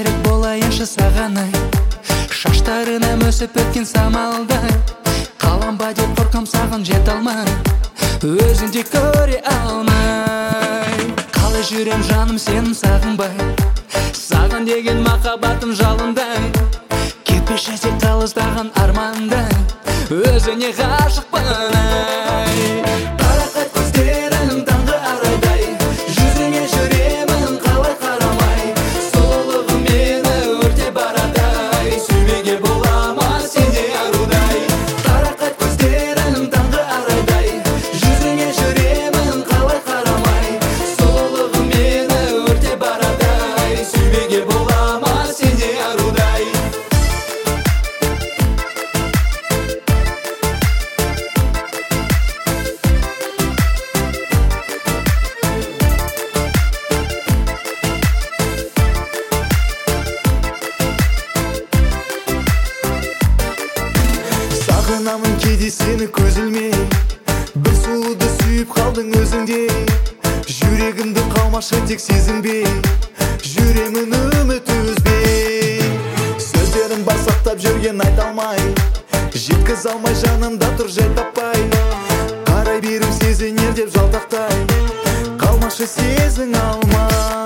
керек болайыншы саған ай, шаштарына өсіп өткен самалдай. Қаланба деп қорқам саған жете алмай, өзіңде көре алмай. Қалай жүрем жаным сенің сағынбай, саған деген махаббатым жалындай. Кетпеші тек қалыстаған армандай, өзіңе ғашықпын ай. Қарақат көздерің таңғы арайдай, жүзіңе жүремін қалай қарамай. Сұлулығың мені өртеп барадай, сүймеуге бола ма сендей арудай. Қарақат көздерің таңғы арайдай, жүзіңе жүремін қалай қарамай. Сұлулығың мені өртеп барадай, сүймеуге бола ма сендей арудай. Сағынамын кейде сені көз ілмей, бір сұлуды сүйіп қалдың өзіңде. Жүрегімді қалмашы тек сезінбей, жүремін үміт үзбей. Сөздерім бар сақтап жүрген айта алмай, жеткіз алмай жанымда тұр жай таппай. Қарай беру сезінер деп жалтақтай, қалмашы сезін алмай.